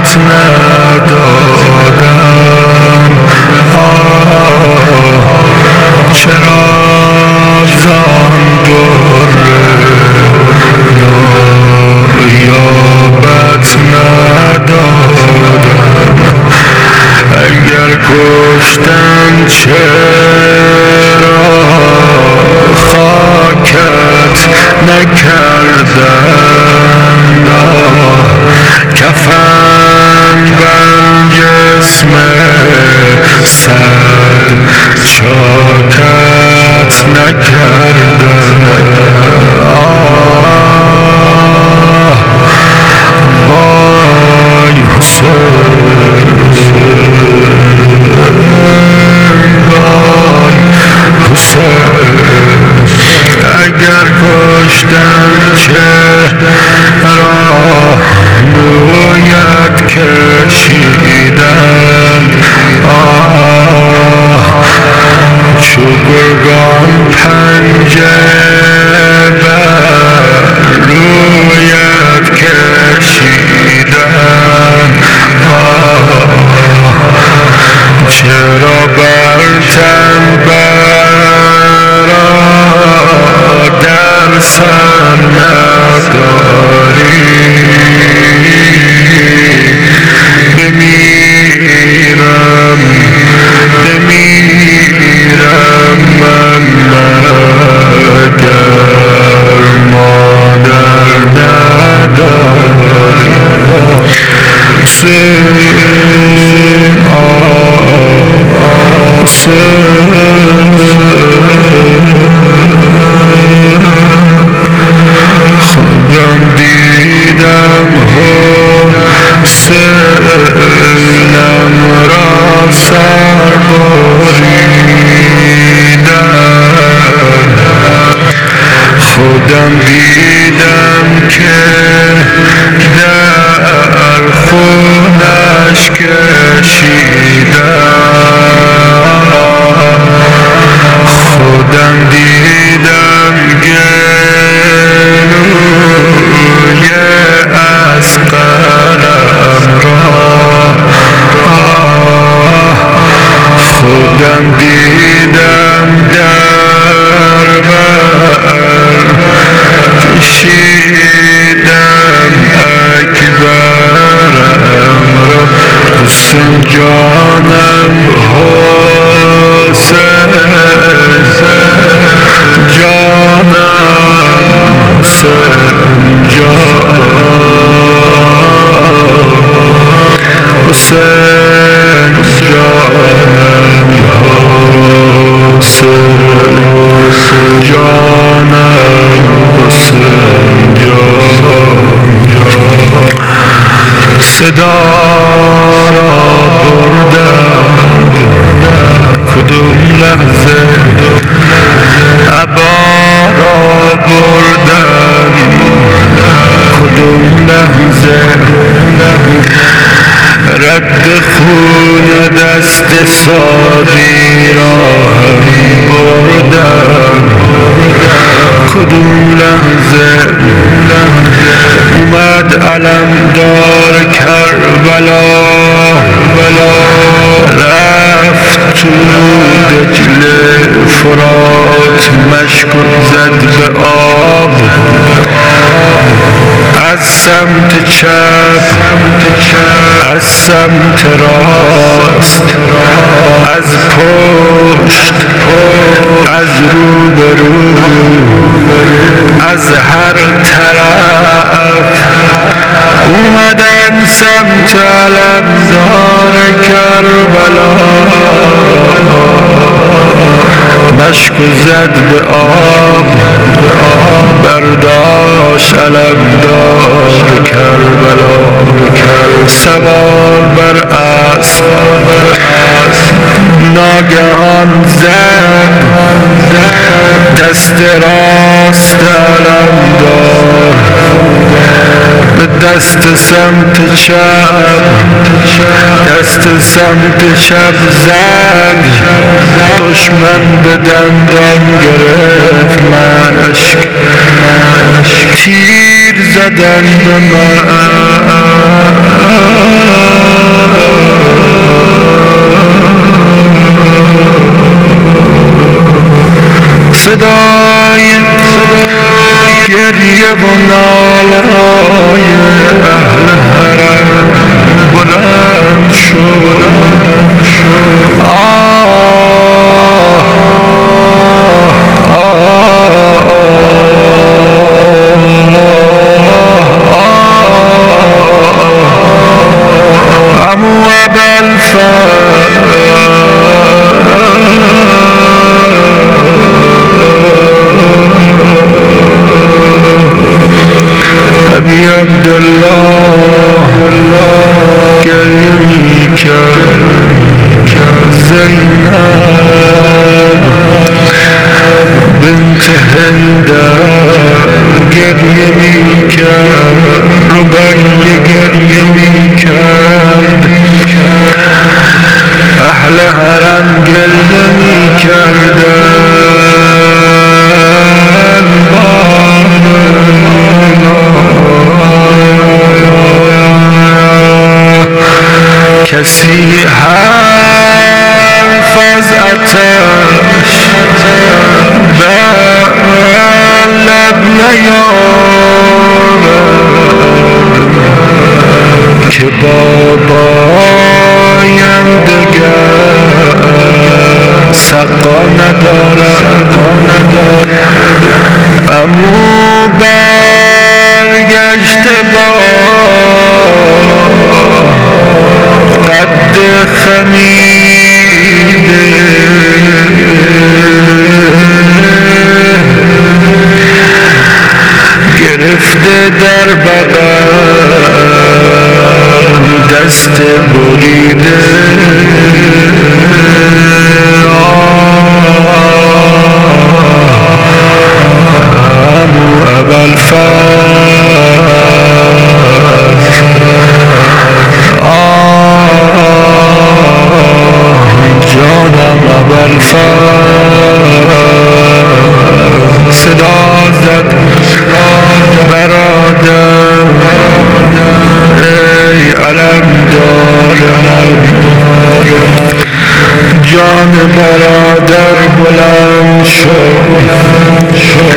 نوبت ندادم چرا زان بره نوبت ندادم اگر کشتم چرا خاکت نکردم کفن بر جسم سر چاکت نکردم وای حسین اگر کشتم چرا رویت کشیدم چو گرگان پنجه بر رویت کشیدم چرا بر تن برادر سر نداری بمیرم من مگر مادر نداری خودم دیدم حسینم را سر بریدن خودم دیدم که در خونش کشیدم خودم دیدم گلوی اصغرم را خودم دیدم در بر کشیدم اکبرم را حسین جانم حسین جانم حسین حسین جانم حسین جانم حسین صدا را بردم کدوم لحظه عبا را بردم کدوم لحظه رد خون دست سادی را بردم کدوم لحظه اومد علمدار کربلا رفت تو دجله فرات مشک زد به آب از سمت چپ از سمت راست از پشت از روبرو از هر طرف اومدن سمت علمدار کربلا مشک زد به آب برداشت علمدار کربلا سوار بر اسب ناگهان زد دست راست علمدار به دست سمت چپ دست سمت چپ زد دشمن به دندان گرفت مشک تیر زدن به من کسی حرف از آتش بر لب نیارد که بابایم دگر سقا ندارد امو برگشته با قد خمیده گرفته در بغل دست بریده امو صدا زد برادر ای علم دارم جان برادر بلند شد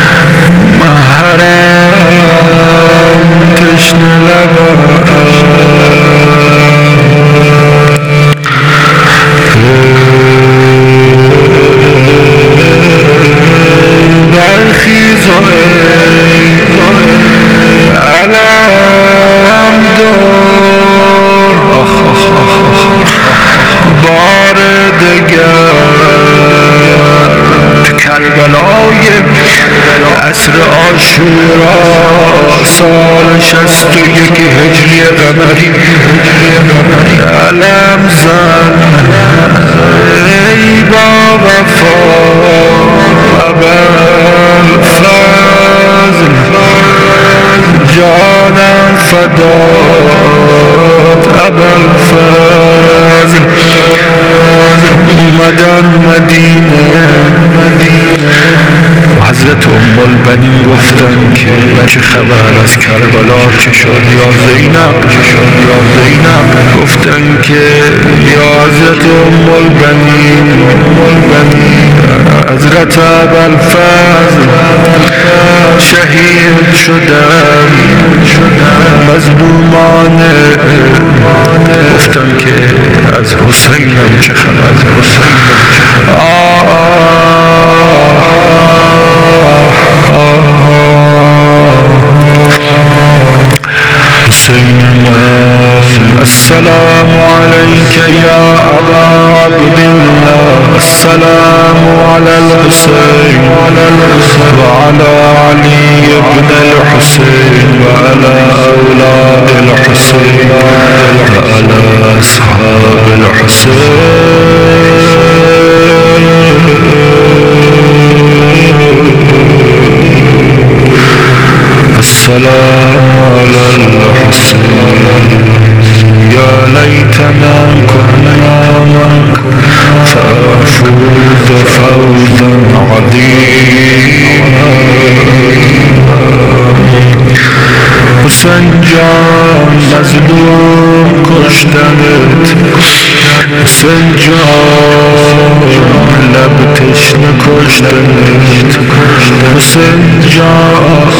محرم تشنه لبم عصر عاشورا سال 61 هجری قمری علم زن ای با وفا ابوالفضل جانم فدات ابوالفضل اومدن مدینه حضرت ام البنین گفتن که چه خبر از کربلا چه شد یا زینب گفتن که یا حضرت ام البنین حضرت ابوالفضل شهید شدن مظلومانه گفتن که از حسینم چه خبر السلام عليك يا أبا عبد الله السلام على الحسين وعلى علي بن الحسين وعلى أولاد الحسين وعلى أصحاب الحسين السلام على الحسين يا ليتنا كنا فأفوز فوزا عظيما حسین جان مظلوم کشتنت حسین جان لب تشنه کشتنت حسین جان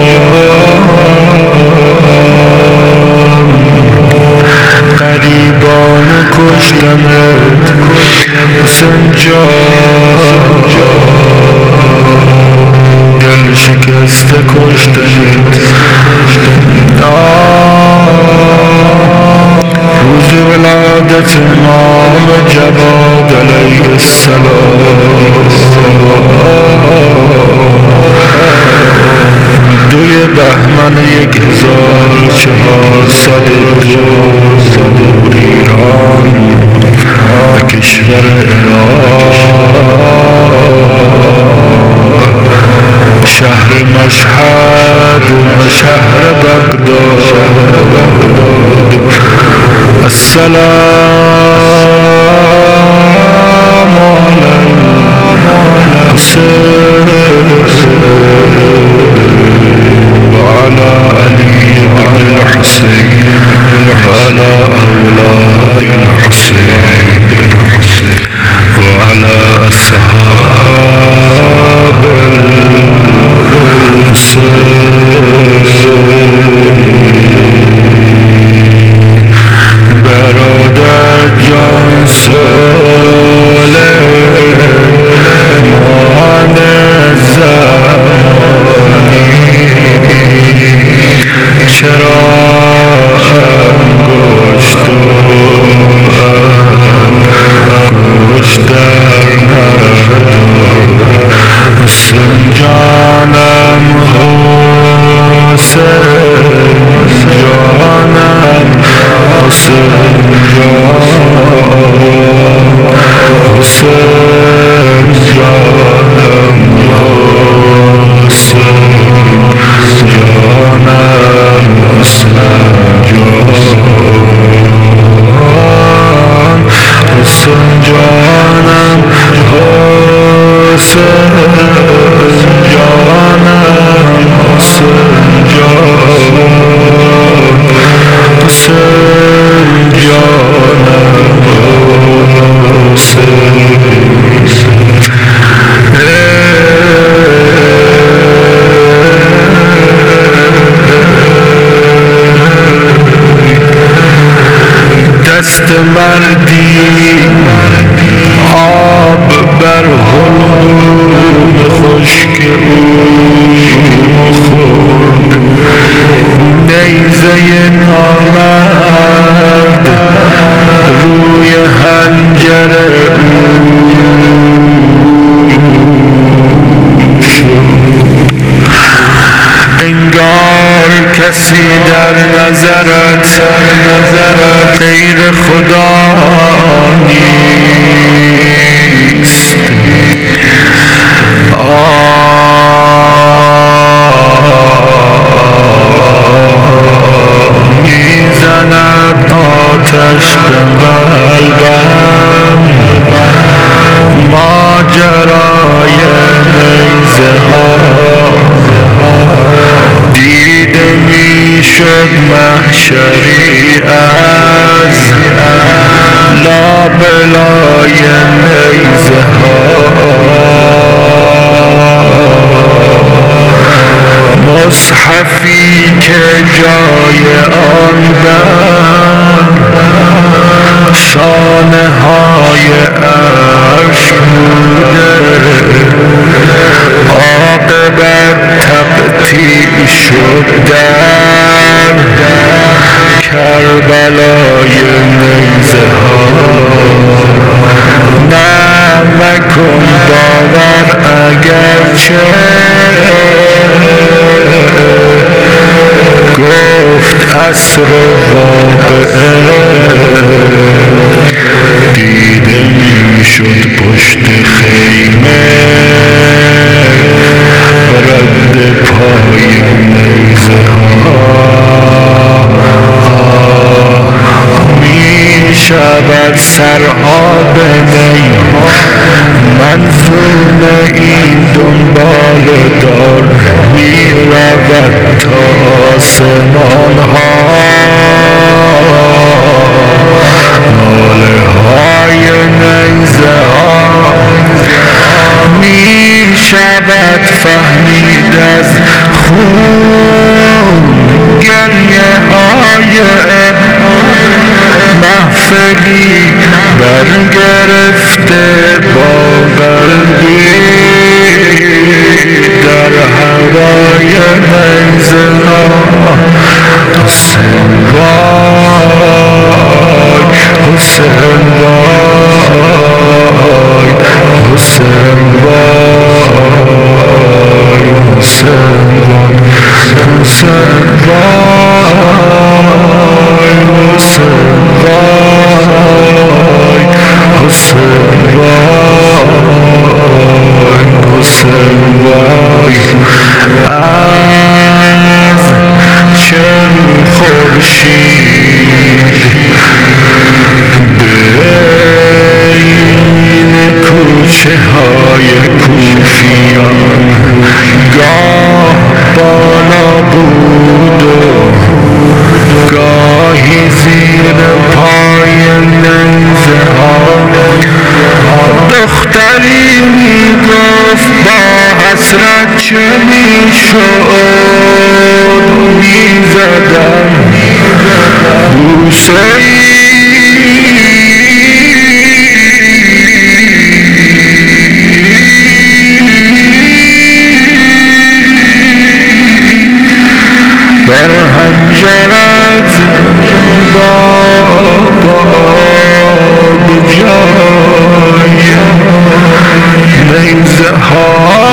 غریبا کشتنت حسین جان، دل شکسته کشتنت روز ولادت امام جواد علیه السلام، 2 بهمن 1402 ایران و کشور عراق، شهر مشهد و شهر بغداد. السلام علی الحسین وعلى علي بن الحسين وعلى أولاد الحسين وعلى أصحاب الحسين. برادر جان صالح مان زمانی، چرا انگشت در نرداد حسین جانم، حسین جانم، حسین جان، حسین جانم، حسین جانم، حسین جانم، حسین جانم، حسین جانم، حسین جانم، دست مردی آب بر حلقوم خشک او خورد، نیزه نامرد روی حنجر او شد. انگار کسی در نظرت غیر خدا نیست، میزند آتش به قلبم، ماجرای نیزه ها دیده میشد محشری از لابلای نیزه ها، مصحفی که جای آن بند شانه های عرش بوده، عاقبت تقطیع شد در کربلای نیزه ها. نه مکن باور اگرچه گفت عصر واقعه دیده میشد پشت خیمه، رد پای نیزه ها میشود سرها به نی، منظوم این دنبال دار میرود تا آسمان ها، ناله های نیزه ها میشود فهمید از خون، گریه های محفلی برگرفته با قلبی در هوای منزلها حسین وای حسین وای حسین وای حسین وای حسین وای حسین وای حسین وای حسین وای از چند خورشید بین کوچه های کوفیان گاه بالا بود و گاهی زیر پای ننزه ها دختری میگفت با حسرت چه میشد میزدم بوسه بر حنجرت بابا بجای نیزه ها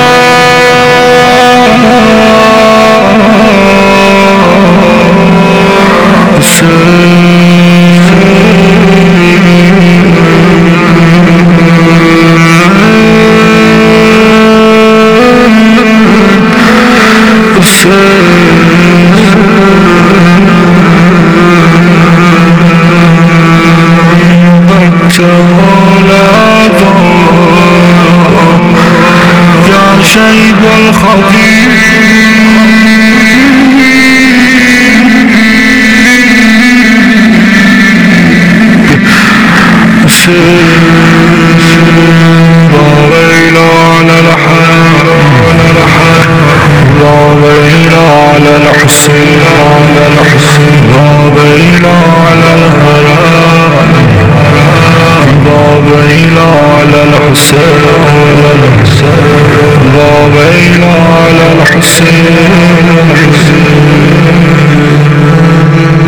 شيب الخطيب وويل على الحال وويل على الحسين وويل على الهرام وويل على الحسين وويل على الحسين